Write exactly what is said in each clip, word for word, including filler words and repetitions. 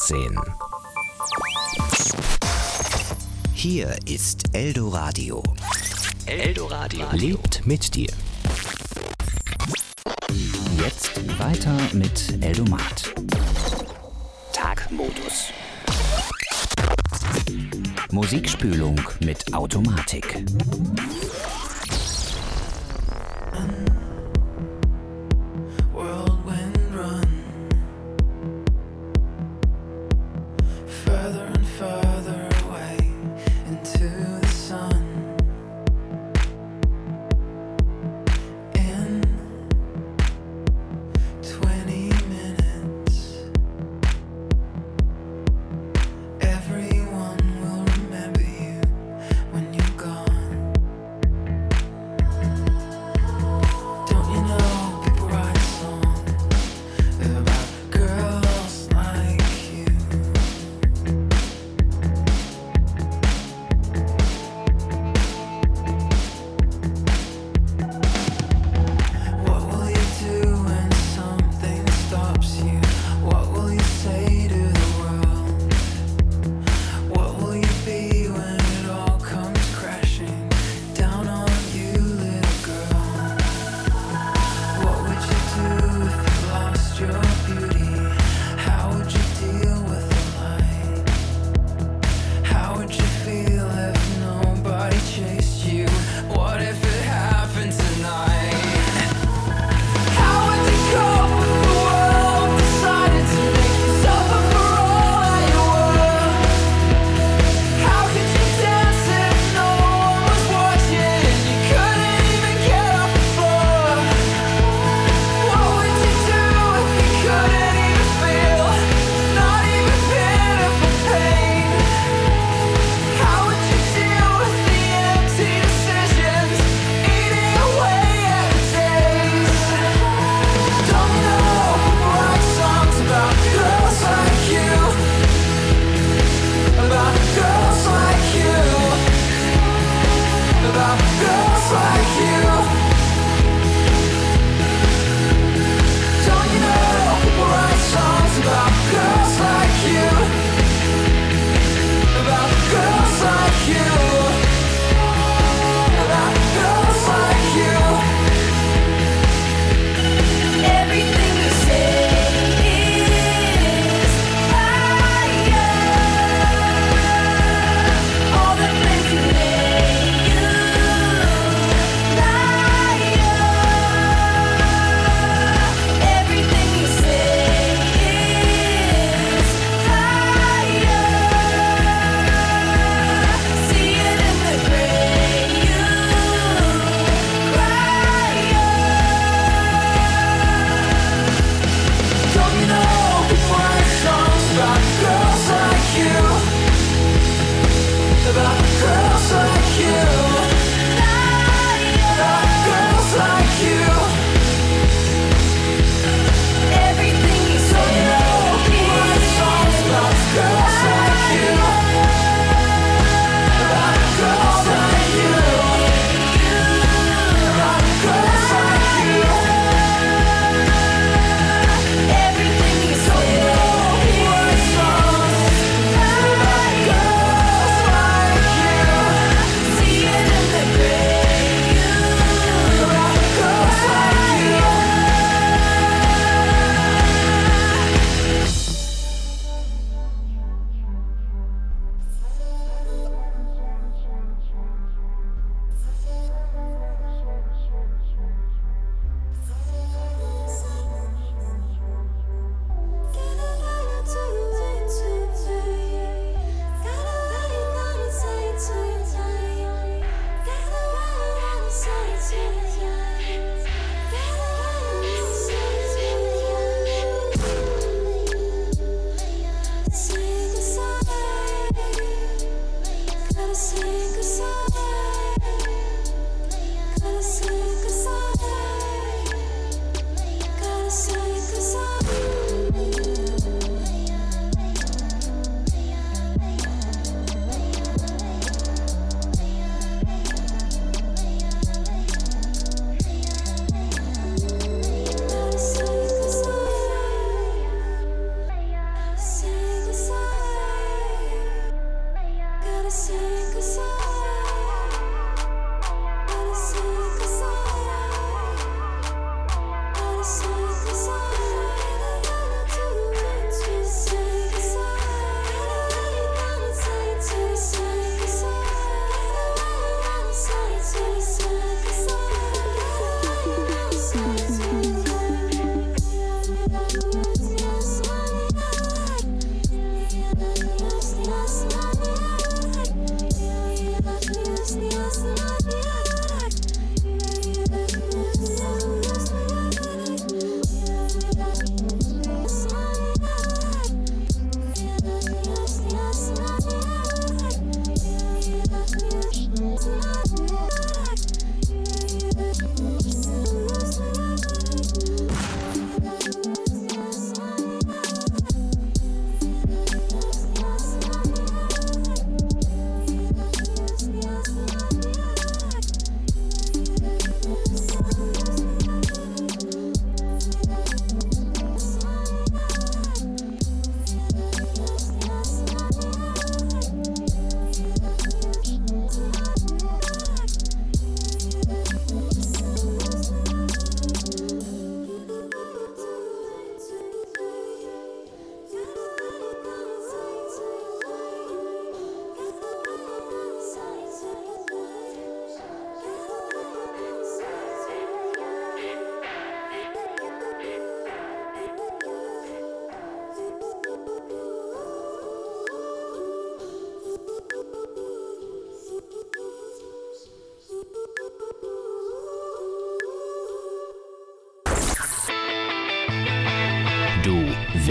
achtzehn. Hier ist Eldoradio. Eldoradio lebt mit dir. Jetzt weiter mit Eldomat. Tagmodus. Musikspülung mit Automatik.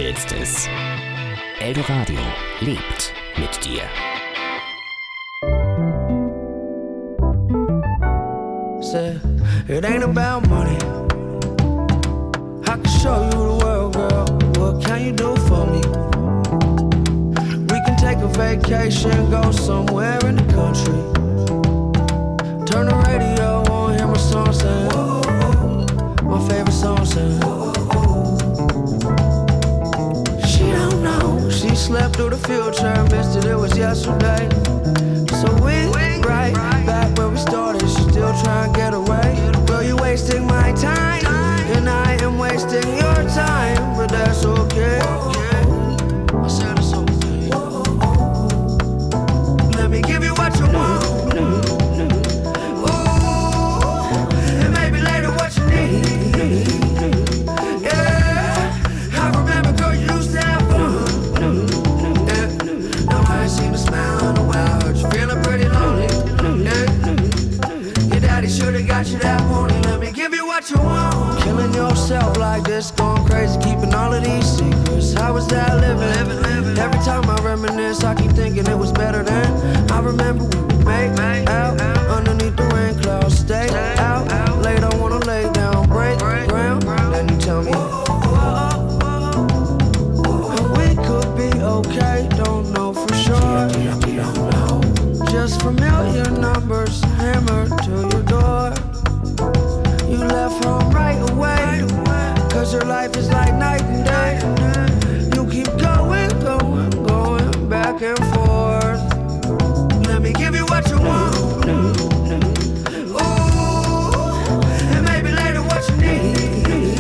willst es. Eldoradio lebt mit dir. Said, it ain't about money. I can show you the world, girl. What can you do for me? We can take a vacation, go somewhere in the country. Turn the radio on, hear my song saying, my favorite song saying. She don't know, she slept through the future, missed it, it was yesterday. So we right back where we started, she still trying to get away. Girl, you wasting my time, and I am wasting your time, but that's okay. I said it's okay. Let me give you what you want. Got you that morning, let me give you what you want. Killing yourself like this, going crazy, keeping all of these secrets. How was that living? living, living. Every time I reminisce, I keep thinking it was better then. I remember we would make, make out, out underneath the rain clouds. Stay, stay out, out late, I wanna lay down, break, break ground. ground. Then you tell me, and we could be okay, don't know for sure. Just familiar numbers hammered to your door. You left home right away, cause your life is like night and day. You keep going, going, going back and forth. Let me give you what you want. Ooh, and maybe later what you need.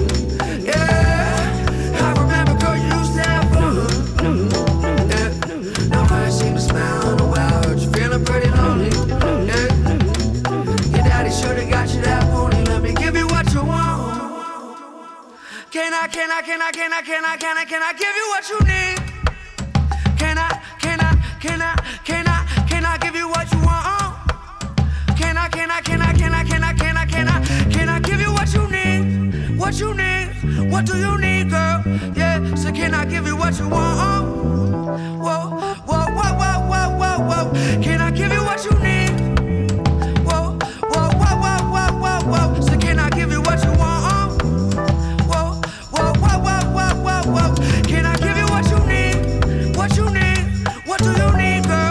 Yeah, I remember girl you used to have fun. Yeah, now I ain't seen a smile in a while. Heard you feeling pretty lonely. Yeah, your daddy should've got you that pony. Let me give you what you want. Can I, can I, can I, can I, can I, can I, can I give you what you need? Can I, can I, can I, can I, can I give you what you want? Can I, can I, can I, can I, can I, can I, can I, can I give you what you need? What you need? What do you need, girl? Yeah, so can I give you what you want? Whoa, whoa, whoa, whoa, whoa, whoa, whoa. Can I give you what you need? Whoa, whoa, whoa, whoa, whoa, whoa, whoa. So can I give you what you want? Whoa, whoa, whoa, whoa, whoa, whoa, whoa. Can I give you what you need? What you need? What do you need, girl?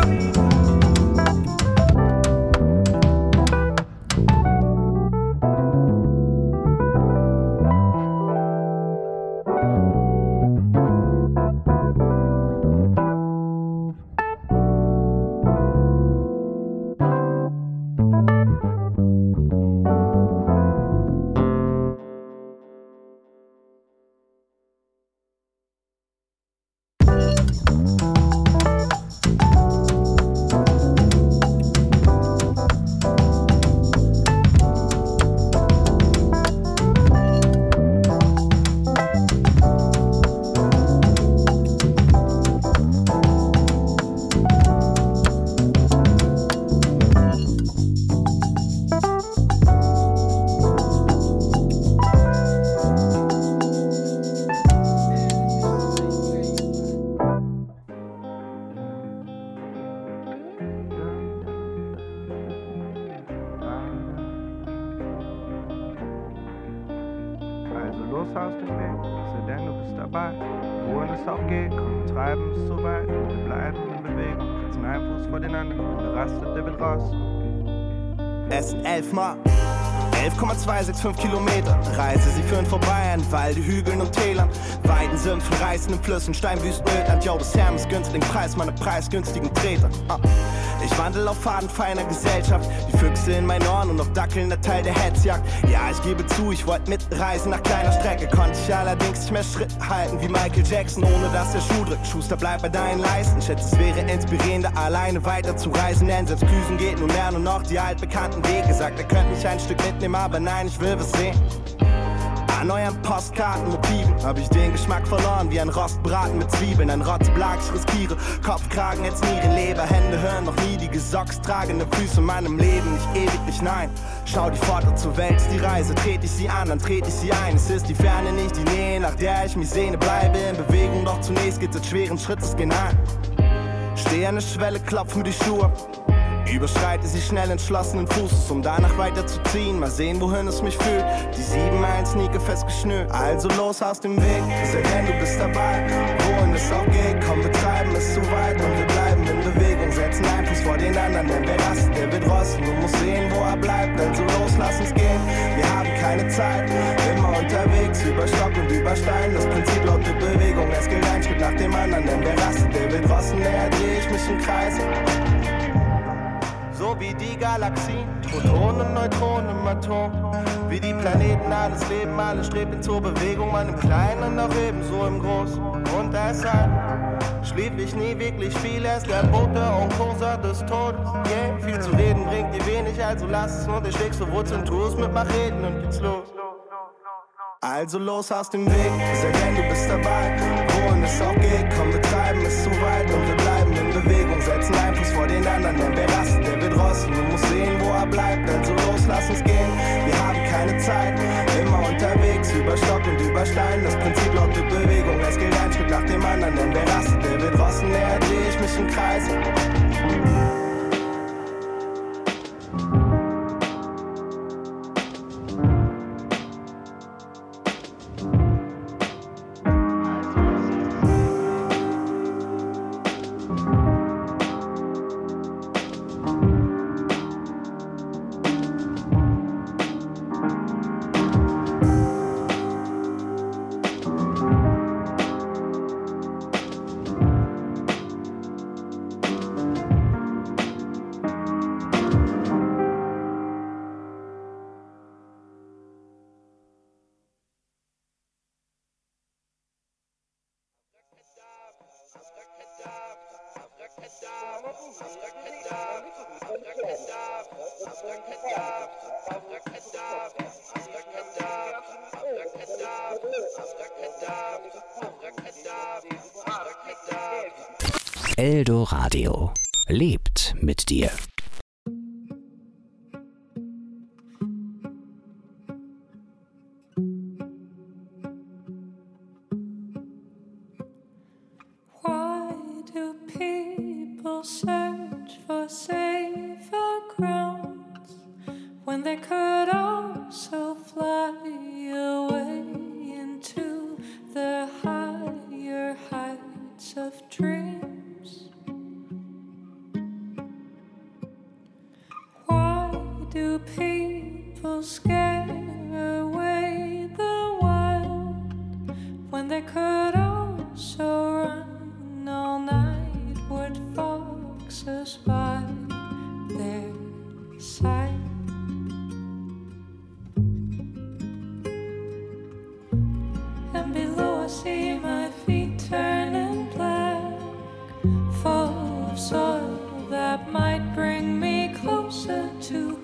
Es sind elfmal elf Komma zweihundertfünfundsechzig Kilometer. Reise, sie führen vorbei an Walde, Hügeln und Tälern. Weiden, Sümpfen, reißenden Flüssen, Steinwüsten, Ödland. Jo, das Hermes günstigen Preis, meine preisgünstigen Treter. Ah. Ich wandel auf Faden feiner Gesellschaft. Die Füchse in meinen Ohren und noch dackelnder Teil der Hetzjagd. Ja, ich gebe zu, ich wollte mitreisen nach kleiner Strecke. Konnte ich allerdings nicht mehr Schritt halten wie Michael Jackson, ohne dass der Schuh drückt. Schuster, bleib bei deinen Leisten. Schätze, es wäre inspirierender, alleine weiter zu reisen. Denn selbst Düsen geht nun mehr nur noch die altbekannten Wege. Sagt, er könnte mich ein Stück mitnehmen, aber nein, ich will was sehen. An euren Postkartenmotiven, hab ich den Geschmack verloren wie ein Rostbraten mit Zwiebeln. Ein Rotzblag, ich riskiere Kopfkragen, jetzt Nieren, Leber, Hände hören noch nie die Gesocks tragende Füße in meinem Leben, nicht ewiglich, nein. Schau die Pforte zur Welt, die Reise, trete ich sie an, dann trete ich sie ein. Es ist die Ferne, nicht die Nähe, nach der ich mich sehne, bleibe in Bewegung, doch zunächst geht's jetzt schweren Schrittes gehen ein. Stehe an der Schwelle, klopfen die Schuhe, überschreite sie schnell entschlossenen Fußes, um danach weiterzuziehen. Mal sehen, wohin es mich führt. Die sieben Meilen Sneaker festgeschnürt. Also los aus dem Weg, sei denn du bist dabei. Wohin es auch geht, komm, wir treiben es zu weit. Und wir bleiben in Bewegung, setzen einen Fuß vor den anderen. Denn wer rastet, der wird rosten und muss sehen, wo er bleibt. Also los, lass uns gehen, wir haben keine Zeit. Immer unterwegs, über Stock und über Stein. Das Prinzip lautet Bewegung, es gilt ein Schritt nach dem anderen. Denn wer rastet, der wird rosten, näher dreh ich mich im Kreis. So wie die Galaxien, Protonen, Neutronen im Atom. Wie die Planeten, alles Leben, alles strebt in zur Bewegung. Man im Kleinen und auch ebenso im Großen. Und deshalb schlief ich nie wirklich viel. Er ist der Bote und Kurser des Todes. Yeah, viel zu reden bringt dir wenig, also lass es. Und ich schlägst du Wurzeln, tu es mit mach reden und geht's los. Also los aus dem Weg, sei denn du bist dabei. Wohin es auch geht, komm, wir treiben es zu weit. Und wir bleiben in Bewegung, setzen einen Fuß vor den anderen. Denn wer rastet, der wird rosten und muss sehen, wo er bleibt. Also los, lass uns gehen, wir haben keine Zeit. Immer unterwegs, über Stock und über Stein. Das Prinzip lautet Bewegung, es gilt ein Schritt nach dem anderen. Denn wer rastet, der wird rosten, näher dreh ich mich im Kreis. Eldoradio lebt mit dir. Why do people search for safer grounds when they could also fly away into the higher heights of dreams? Do people scare away the wild when they could also run all night? Would foxes by their side? And below I see my feet turning black, full of soil that might bring me closer to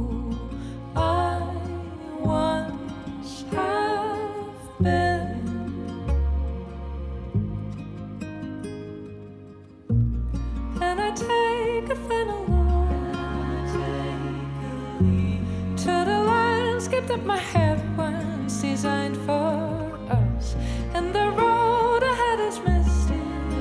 that my head once designed for us, and the road ahead is misty,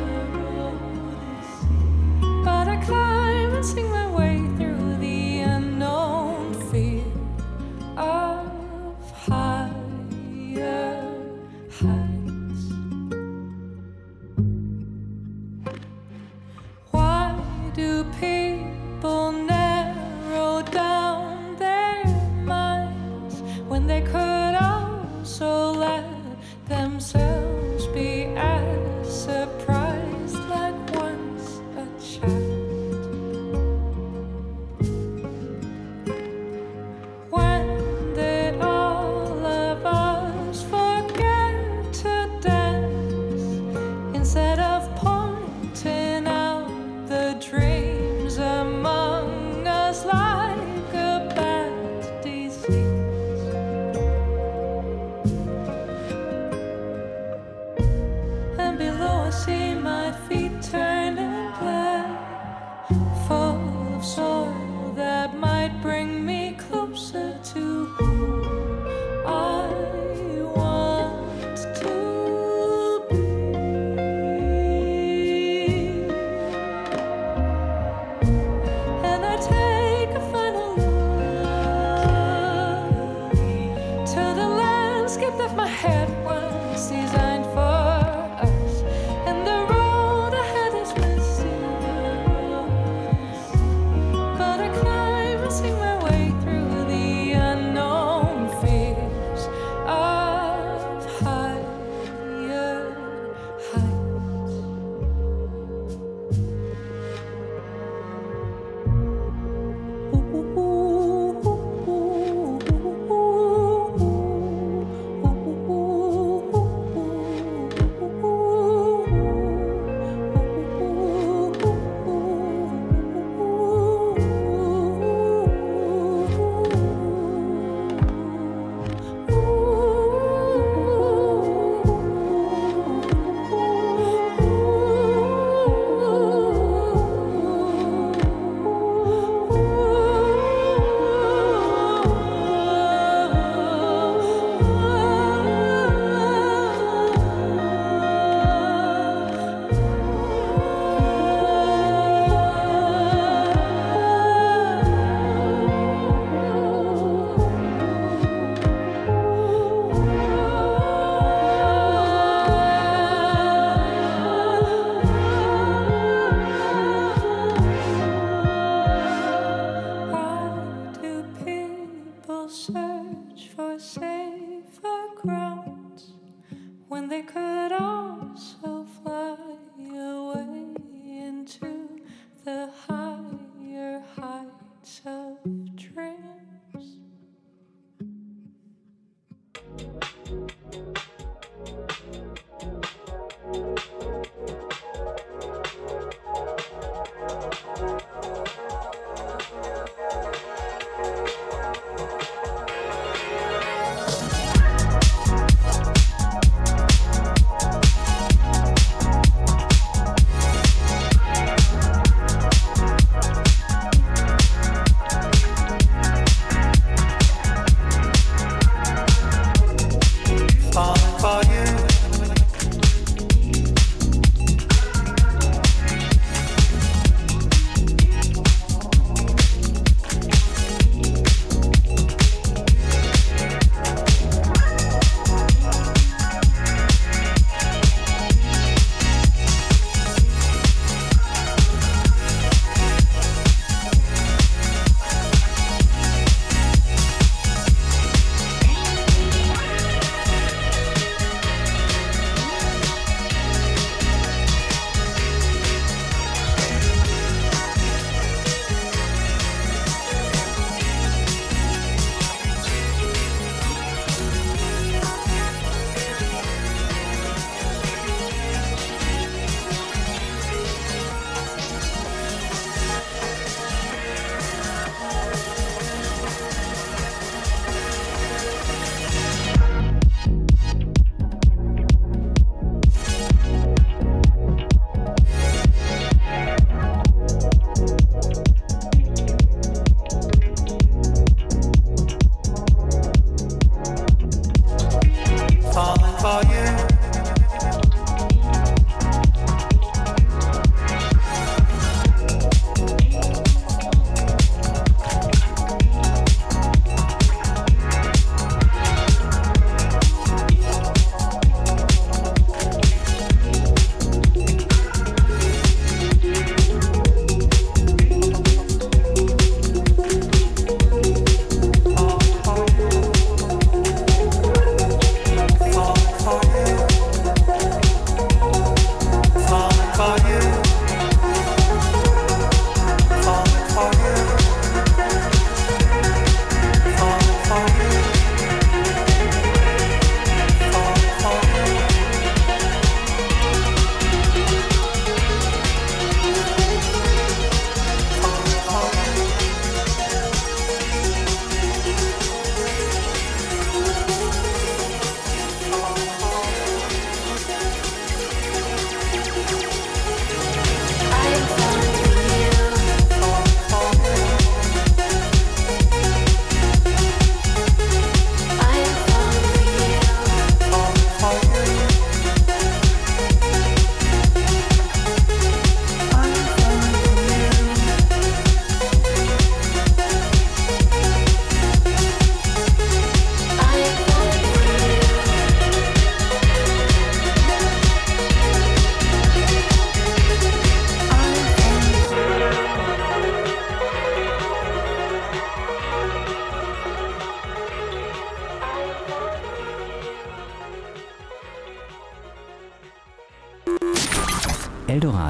but I climb and sing my way through the unknown fear of higher heights. Why do people narrow down their minds when they could also let themselves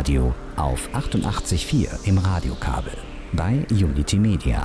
Radio auf achtundachtzig Komma vier im Radiokabel bei Unity Media.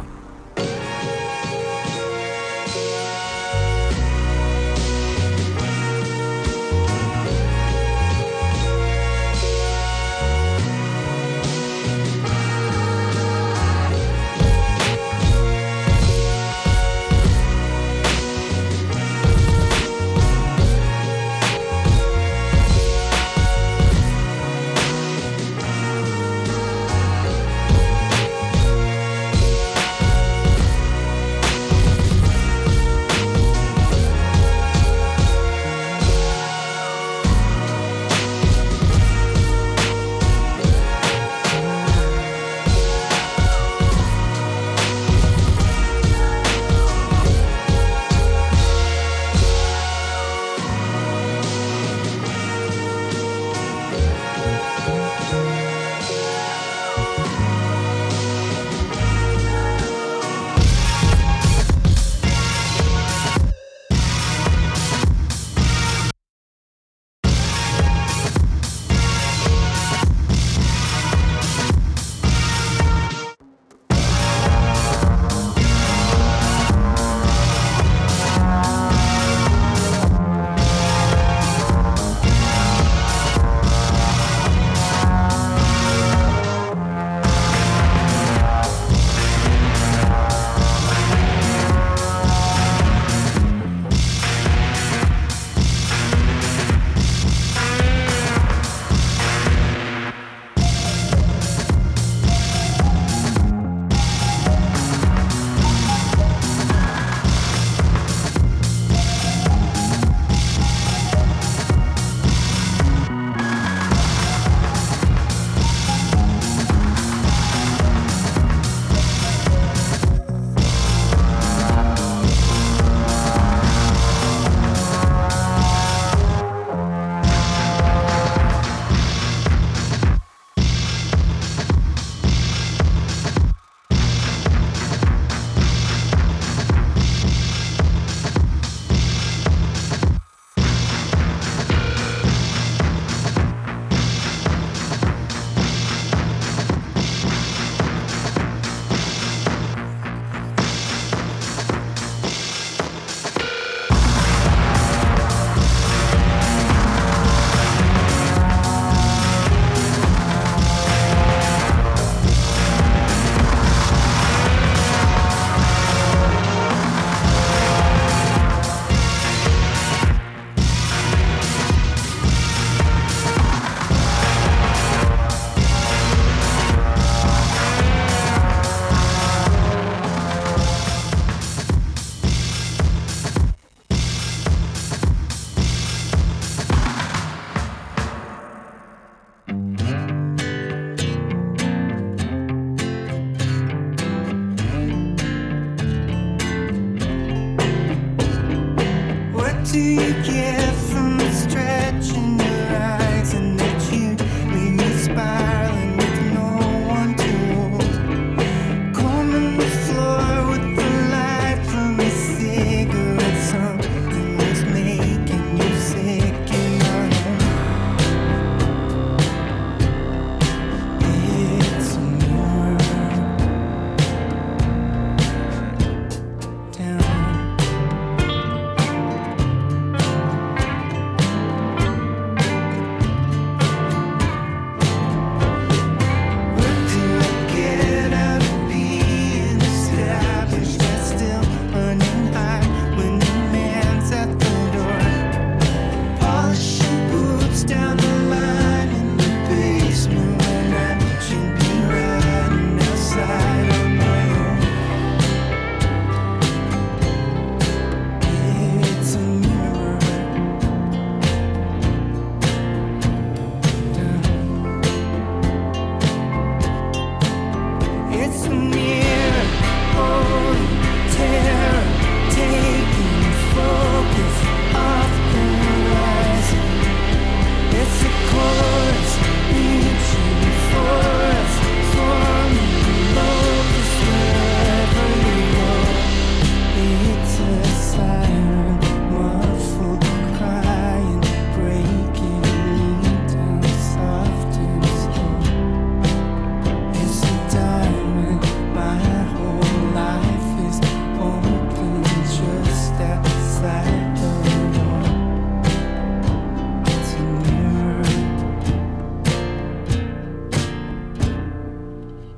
Crying, breaking me down soft and slow.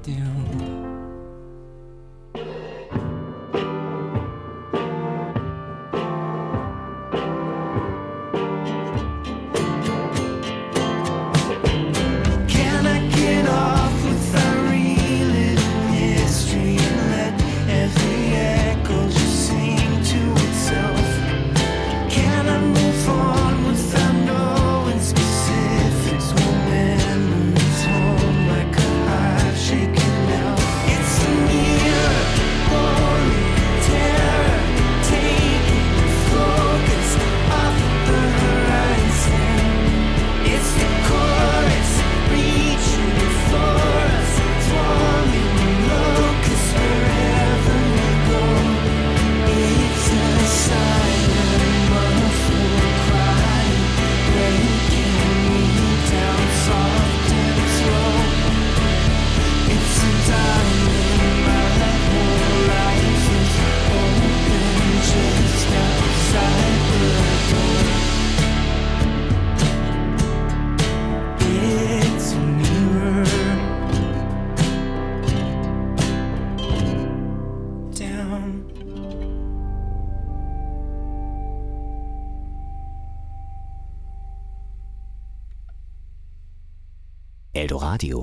Eldoradio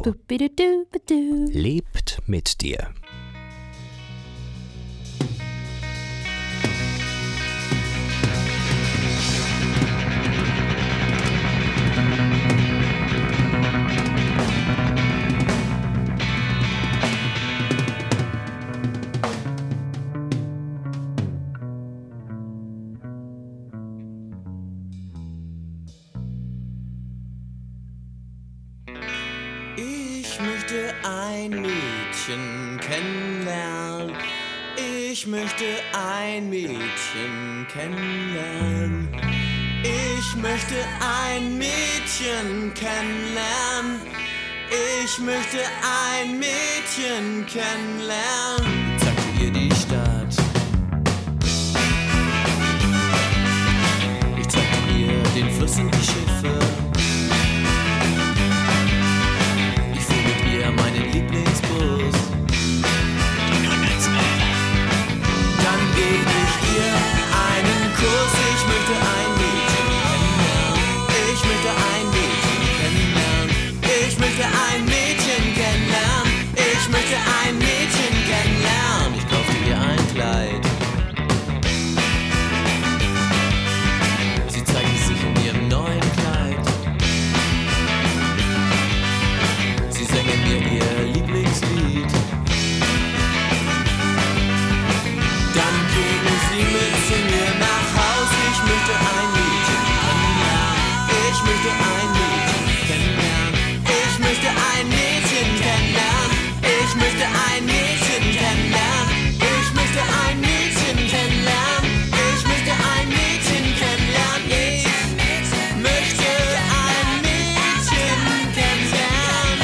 lebt mit dir. Ich möchte ein Mädchen kennenlernen. Ich möchte ein Mädchen kennenlernen. Ich möchte ein Mädchen kennenlernen. Ich möchte ein Mädchen kennenlernen. Zeigte ihr die Stadt. Ich zeigte ihr den Fluss und die Schiffe. Meinen Lieblingsbus. Dann gebe ich ihr einen Kuss. Ich möchte ein Mädchen kennenlernen. Ich möchte ein Mädchen kennenlernen. Ich möchte ein Mädchen kennenlernen. Ich möchte ein Mädchen kennenlernen. Ich kaufte ihr ein Kleid. Sie zeigte sich in ihrem neuen Kleid. Sie sangen mir ihr Lieblingslied. Dann gingen sie mit zu mir nach Haus. Ich möchte ein Mädchen kennenlernen. Ich möchte ein Mädchen kennenlernen. Ich möchte ein Mädchen kennenlernen. Ich möchte ein Mädchen kennenlernen. Ich möchte ein Mädchen kennenlernen. Ich möchte ein Mädchen kennenlernen. Ich möchte ein Mädchen kennenlernen.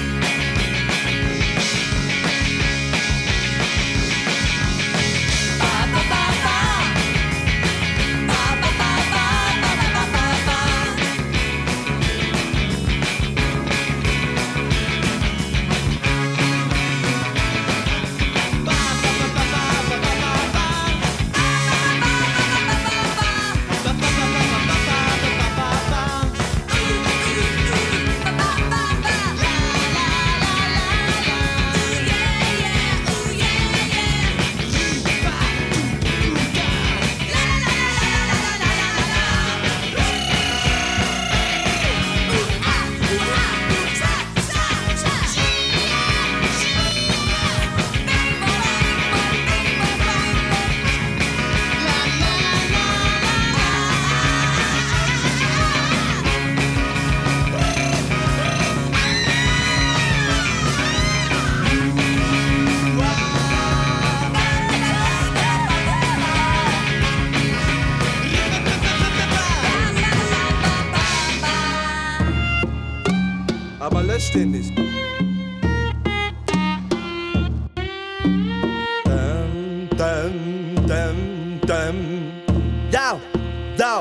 Aber löscht den nicht. Dum, dum, dum, dum. Down, down.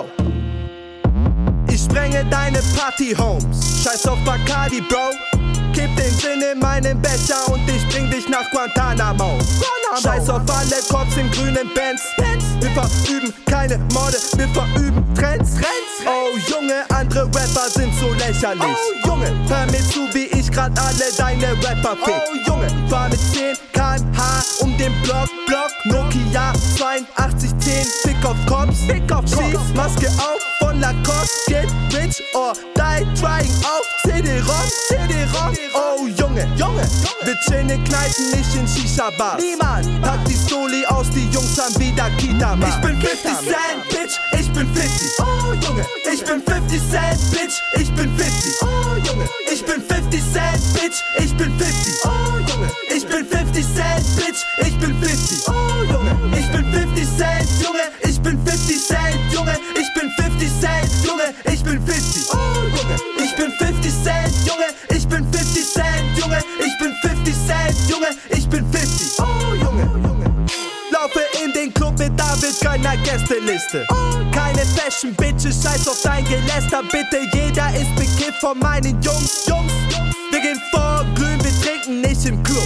Ich sprenge deine Party-Homes. Scheiß auf Bacardi, Bro. Kipp den Gin nimm meinen Becher und ich bring dich nach Guantanamo. Scheiß auf alle Cops in grünen Bands. Wir verüben keine Morde, wir verüben Trends. Oh Junge, andere Rapper sind so lächerlich. Oh Junge, hör mir zu, wie ich grad alle deine Rapper fick. Oh Junge, fahr mit zehn Kilometer pro Stunde um den Block, Block, Nokia zweiundachtzig zehn, Fick auf Cops, Fick auf Cops, Maske auf von Lacoste, get rich or die trying auf C D-Rock, C D-Rock. Oh Junge, Junge, wir chillen in Kneipen, nicht in Shisha-Bars. Niemand packt die Stoli aus, die Jungs haben wieder Kita-Bar. Ich bin fifty Cent, Bitch, ich bin fifty. Oh Junge, ich bin fifty Cent, Bitch, ich bin fifty. Oh Junge, ich bin fifty Cent, Bitch, ich bin fifty. Oh Junge, ich bin fifty Cent, Bitch, ich bin fifty. Oh Junge, ich bin fifty Cent, Junge, ich bin fifty Cent, Junge, ich bin fifty Cent, Junge, ich bin fifty. Oh Junge, ich bin fifty Cent, Junge, ich bin fifty Cent, Junge, ich bin fifty Cent, Junge, ich bin fifty. Oh Junge, laufe in den Club mit David keiner Gästeliste. Keine Fashion Bitches, scheiß auf dein Geläster, bitte jeder ist bekifft von meinen Jungs, Jungs. Wir gehen vor, glühen, wir trinken nicht im Club.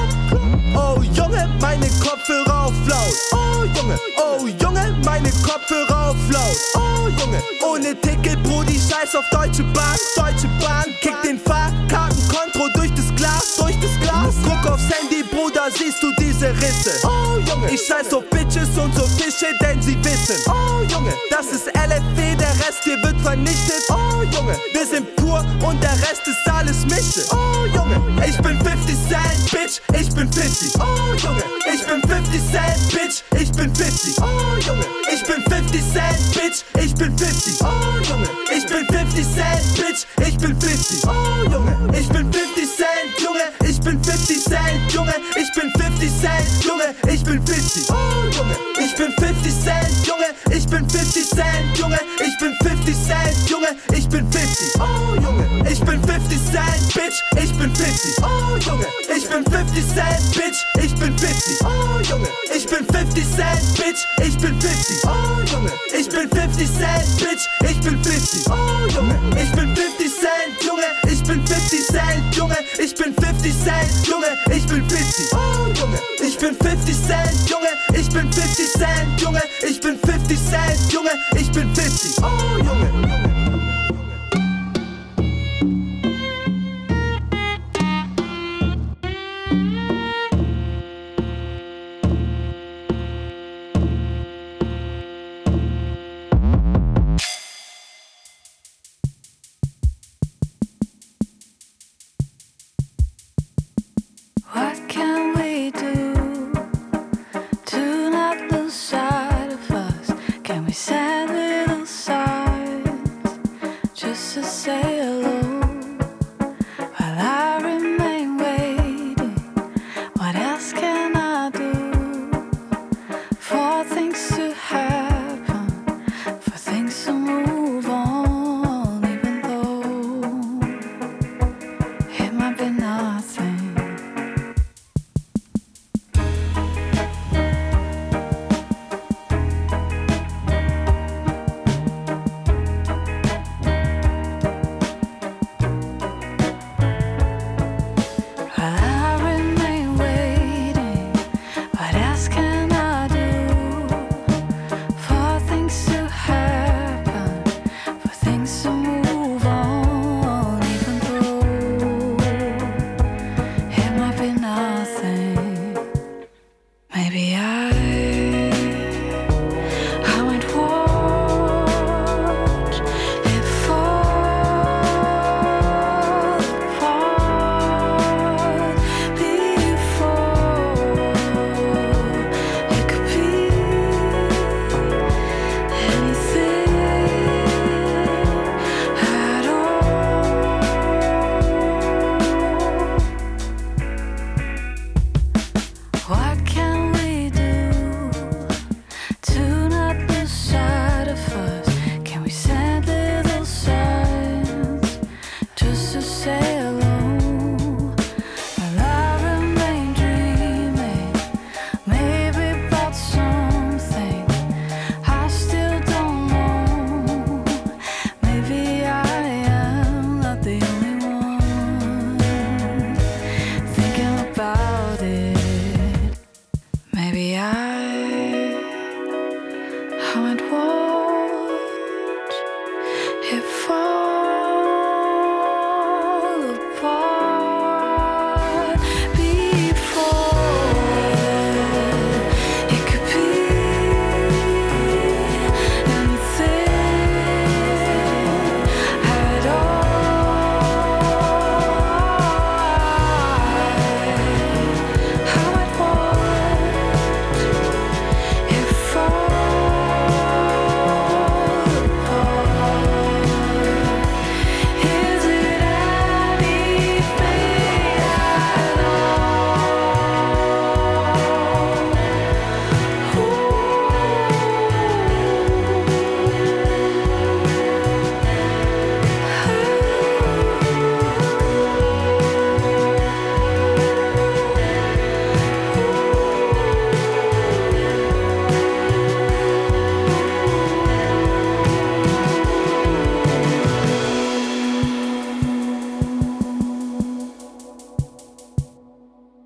Oh Junge, meine Kopfhörer auf laut. Oh Junge, oh Junge, meine Kopfhörer auf laut. Oh Junge, ohne Ticket, Brudi, scheiß auf Deutsche Bahn. Deutsche Bahn, kick den Fahrkartenkonto durch das Glas, durch das Glas. Guck aufs Handy, Bruder, siehst du diese Risse. Oh Junge, ich scheiß auf Bitches und so Fische, denn sie wissen. Oh Junge, das ist L F W, der Rest hier wird vernichtet. Oh Junge, wir sind pur und der Rest ist alles Mische. Oh Junge, ich bin fifty Cent, Bitch, ich bin fifty. Oh Junge, ich bin fifty Cent, Bitch, ich bin fifty. Oh Junge, ich bin fifty Cent, Bitch, ich bin fifty. Oh Junge, ich bin fifty Cent, Bitch, ich bin fifty. Oh Junge, ich bin fifty Cent, Junge, ich bin fifty Cent, Junge, ich bin fifty Cent, Junge, ich bin fifty. Oh Junge, ich bin fifty Cent, Junge, ich bin fifty Cent, Junge, ich bin fifty Cent, Junge, ich bin fifty. Oh Junge, ich bin fifty Cent, Bitch, ich bin fifty. Oh Junge, ich bin fifty Cent, Bitch, ich bin fifty. Oh Junge, ich bin fifty Cent, Bitch, ich bin fifty. Oh Junge, ich bin fifty Cent, Bitch, ich bin fifty. Oh Junge, ich bin fifty Cent, Junge, ich bin fifty Cent, Junge, ich bin fifty Cent, Junge, ich bin fifty. Oh Junge, ich bin fifty Cent, Junge, ich bin fifty Cent, Junge, ich bin fifty Cent, Junge, ich bin fifty. Oh Junge.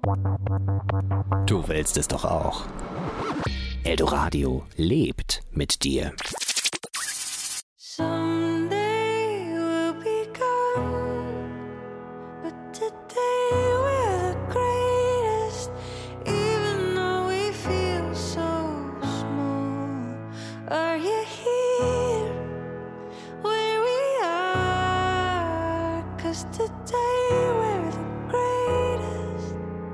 Du willst es doch auch. Eldoradio lebt mit dir. Someday we'll be gone, but today we're the greatest. Even though we feel so small, are you here where we are? 'Cause today we're the greatest.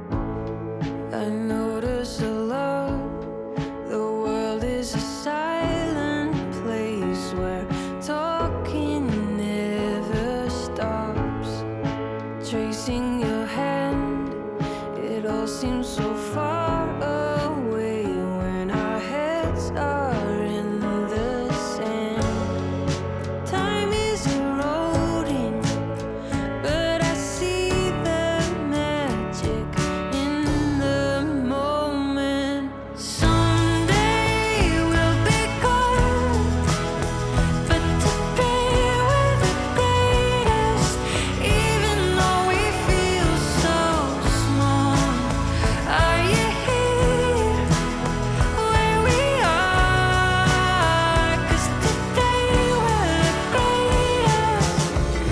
I notice a lot, the world is a silent place where talking never stops. Tracing your hand, it all seems so far away when our heads are in the sand. Time is eroding, but I see the magic in the moment. Someday we'll be gone, but today we're the greatest. Even though we feel so small, are you here where we are? 'Cause today we're the greatest.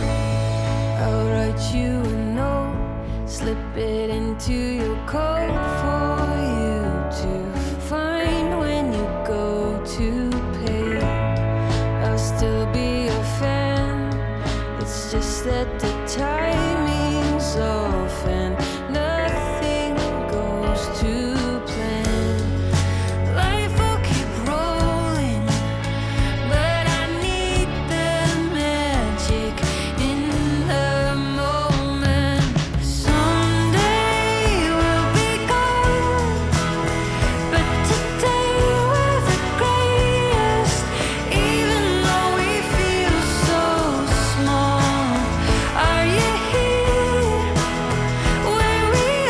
I'll write you a note, slip it into your coat for you to find when you go to pay. I'll still be a fan, it's just that the timing's off and nothing goes to plan. Life will keep rolling, but I need the magic in the moment. Someday we'll be gone, but today we're the greatest. Even though we feel so small, are you here where we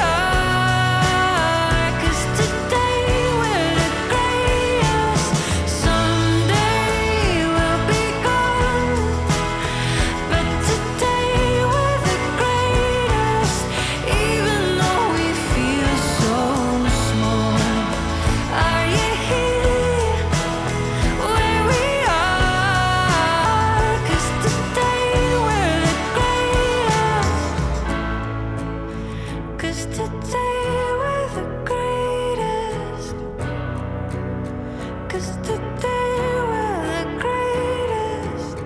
are? 'Cause today we're the greatest. Someday we'll be gone, but today we're the greatest. Even though we feel so small, are you here where we are? 'Cause today we're the greatest. 'Cause today we're the greatest. 'Cause today we're the greatest.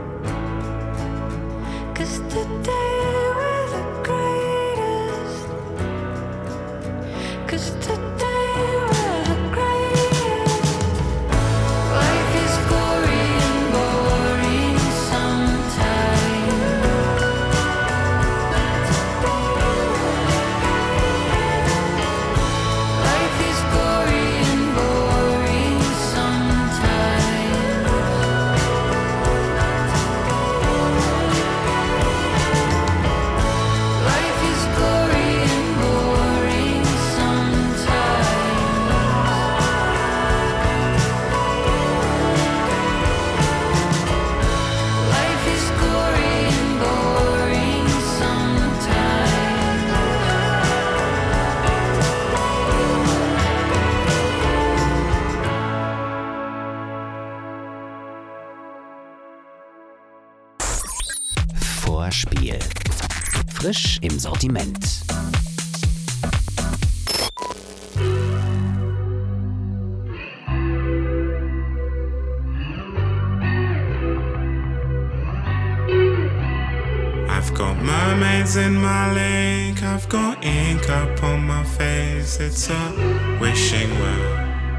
'Cause today we're the greatest. 'Cause today we're the greatest. Life is gory and boring sometimes. Life is gory and boring sometimes. Life is gory and boring sometimes. Life is gory and boring sometimes. Vorspiel. Frisch im Sortiment. I've got mermaids in my lake, I've got ink up on my face, it's a wishing well.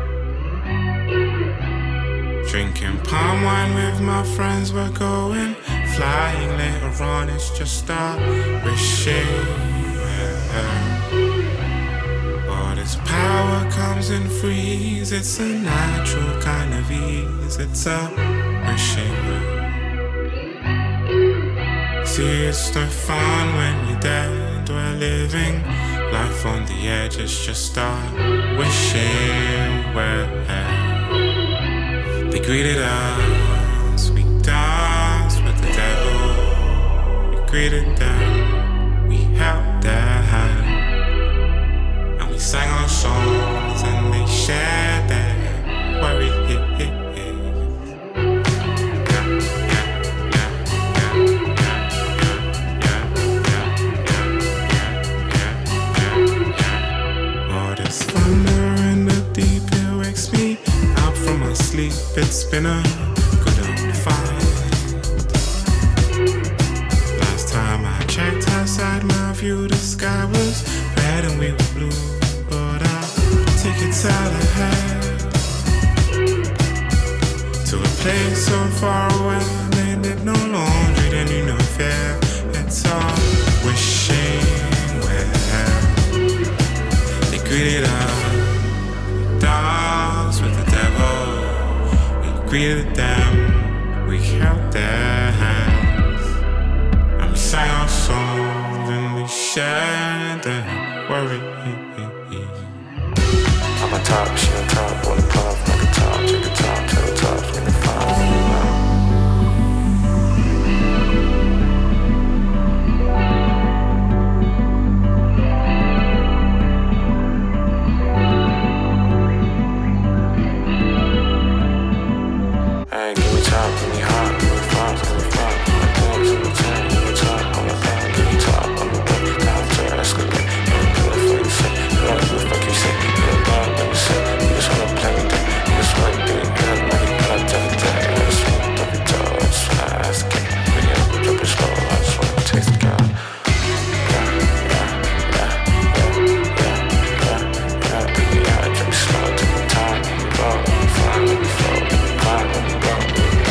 Drinking palm wine with my friends, we're going flying later on, it's just a wishing well. But its power comes in freeze, it's a natural kind of ease, it's a wishing well. See, it's no fun when you're dead, we're living life on the edge, it's just a wishing well. They greeted us, we danced with the devil. We greeted them, we held their hand. been a good old fight. Last time I checked outside my view, the sky was red and we were blue. But our tickets out ahead to a place so far away. They did no laundry, they knew no fair. It's all wishing well. They greeted our dogs with the devil. We greeted them, we held their hands, and we sang our songs and we shared their worries. I'm a top, she on top, wanna puff, like a top, take a top, tell the tops, when they find me now. Hey, give me top, give me hot, give me five, give me five, give me things, give me ten, give me top, on the back, give me top, on the back, down to escalate, and do it for you say, you don't do it like you say, you don't buy it like you say, you just wanna play with it, you just wanna get it, get it, money, but I tell it, tell it, I just wanna drop it down, I just wanna ask it, but yeah, we drop it slow, I just wanna taste it, God. Yeah, yeah, yeah, yeah, yeah, yeah, yeah, baby, yeah, drop it slow, take my time, let me roll, let me fly, let me flow, let me climb, let me roll.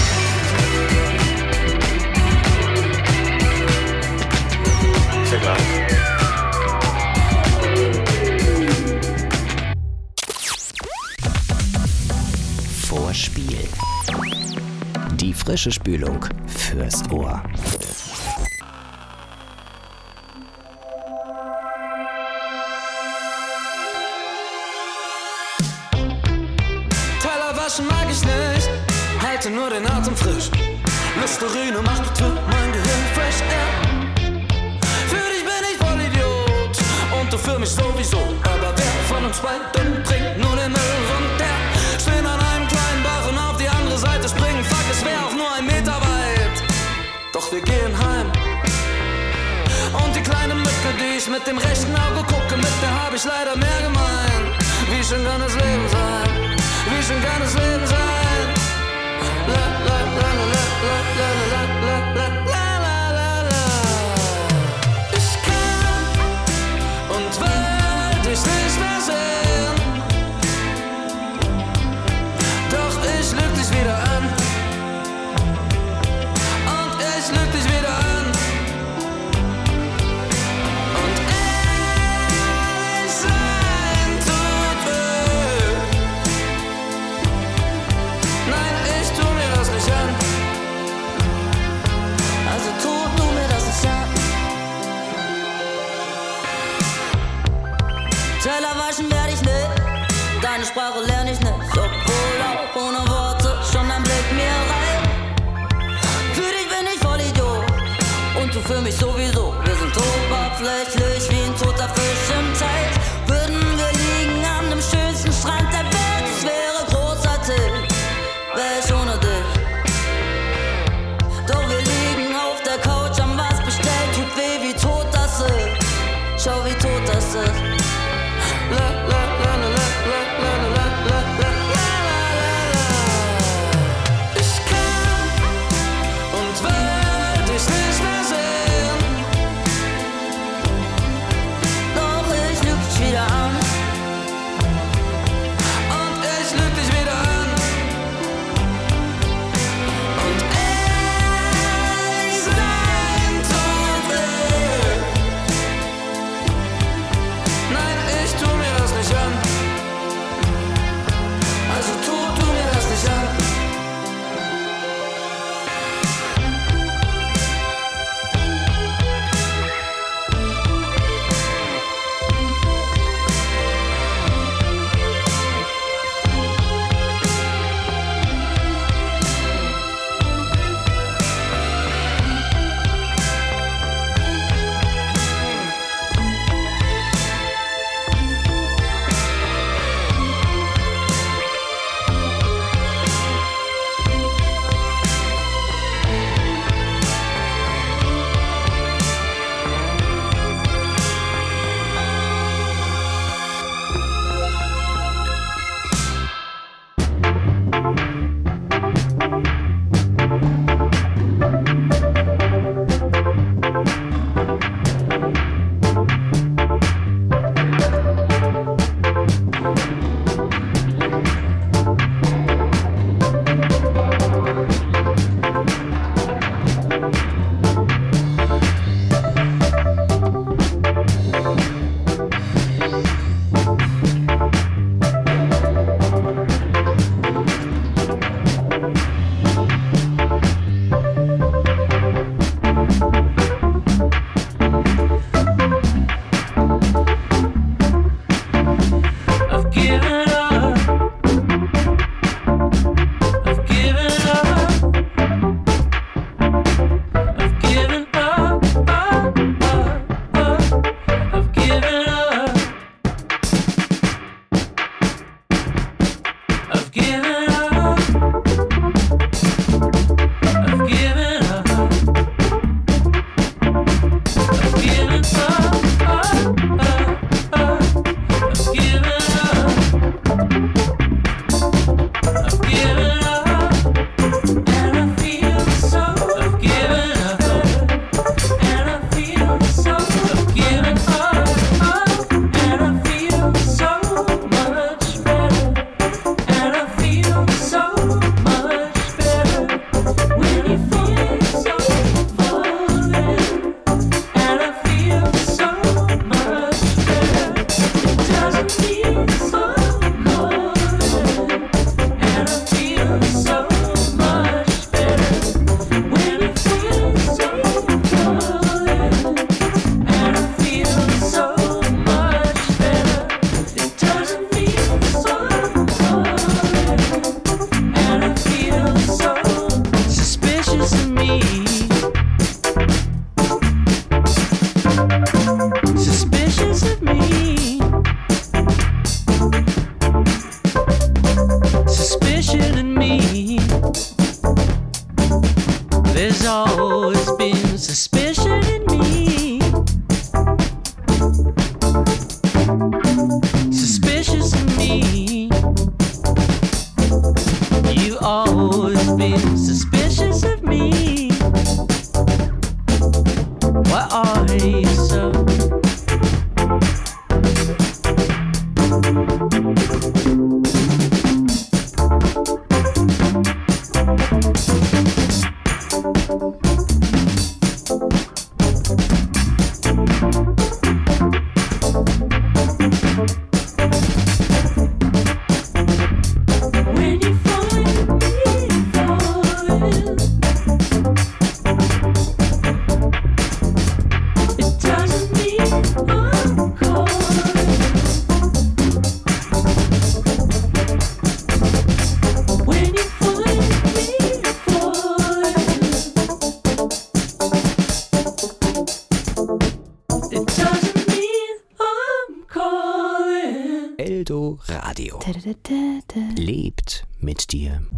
Take life. Vorspiel. Die frische Spülung fürs Ohr. Teller waschen mag ich nicht, halte nur den Atem frisch. Listerine macht bitte mein Gehirn fresh air. Für dich bin ich voll Idiot und du für mich sowieso. Aber wer von uns beiden trinkt nur den Müll runter? Stehen an einem kleinen Bach und auf die andere Seite springen. Fuck, es wär auch nur ein Meter weit. Doch wir gehen heim. Und die kleine Mücke, die ich mit dem rechten Auge gucke, mit der hab ich leider mehr gemein. Wie schön kann das Leben sein? Wie schön kann das Leben sein? La la la la la la la la la la la la. Ich kann und will dich nicht mehr sehen. Doch ich lüg dich wieder an. Und ich lüg dich wieder an. Und ehrlich sein tut weh. Nein, ich tu mir das nicht an. Also tu du mir das nicht an. Teller waschen werd ich nicht, deine Sprache lerne ich nicht. Obwohl auch ohne Worte schon ein Blick mir reicht. Für dich bin ich voll Idiot und du für mich sowieso. Wir sind oberflächlich wie ein toter Fisch im Teich. Würden wir liegen an dem schönsten Strand der Welt, es wäre großartig, wär ich ohne dich. Doch wir liegen auf der Couch, haben was bestellt, tut weh, wie tot das ist. Schau, wie tot das ist. La la la la la la la la la la la. Ich kann und will dich nicht mehr sehen. Doch ich lüg dich wieder an. Und ich lüg dich wieder an. Und ehrlich sein tut weh. Nein, ich tu mir das nicht an. Eldo Radio lebt mit dir.